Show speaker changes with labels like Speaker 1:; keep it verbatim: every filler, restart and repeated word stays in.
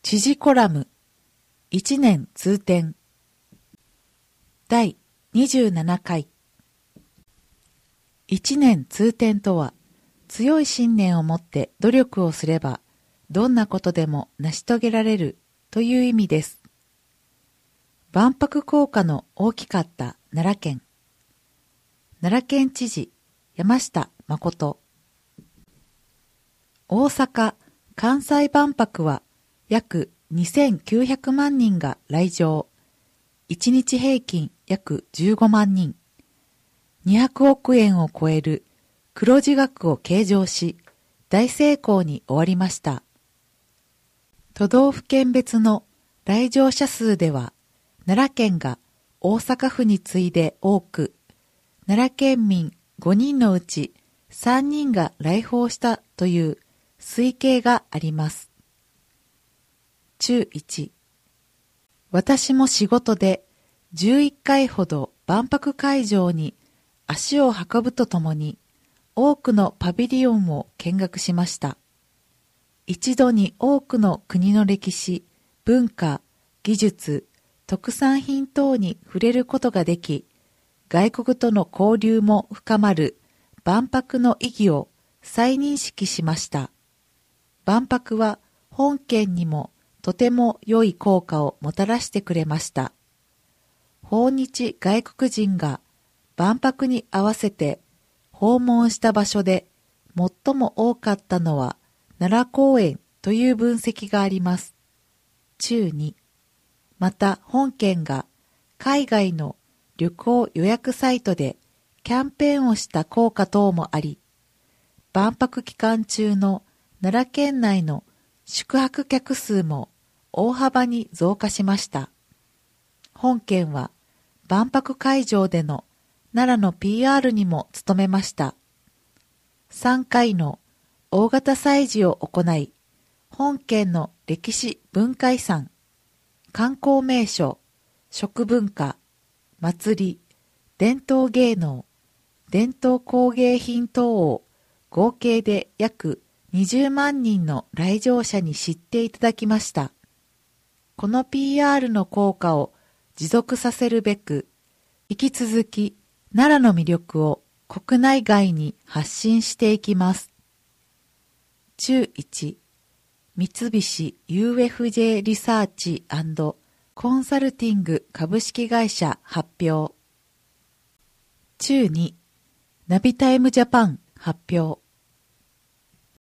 Speaker 1: 知事コラムいちねん通典だいにじゅうななかい。いちねん通典とは、強い信念を持って努力をすればどんなことでも成し遂げられるという意味です。万博効果の大きかった奈良県。奈良県知事山下誠。大阪・関西万博は約にせんきゅうひゃくまんにんが来場。いちにち平均約じゅうごまんにん。にひゃくおくえんを超える黒字額を計上し、大成功に終わりました。都道府県別の来場者数では、奈良県が大阪府に次いで多く、奈良県民ごにんのうちさんにんが来訪したという推計があります。中いち、私も仕事でじゅういっかいほど万博会場に足を運ぶとともに多くのパビリオンを見学しました。一度に多くの国の歴史、文化、技術、特産品等に触れることができ、外国との交流も深まる万博の意義を再認識しました。万博は本県にもとても良い効果をもたらしてくれました。訪日外国人が万博に合わせて訪問した場所で最も多かったのは奈良公園という分析があります。中に、また本県が海外の旅行予約サイトでキャンペーンをした効果等もあり、万博期間中の奈良県内の宿泊客数も大幅に増加しました。本県は万博会場での奈良の ピーアール にも努めました。さんかいの大型祭事を行い、本県の歴史文化遺産、観光名所、食文化、祭り、伝統芸能、伝統工芸品等を合計で約にじゅうまんにんの来場者に知っていただきました。この ピーアール の効果を持続させるべく、引き続き奈良の魅力を国内外に発信していきます。中いち、三菱 ユーエフジェー リサーチ&コンサルティング株式会社発表。中に、ナビタイムジャパン発表。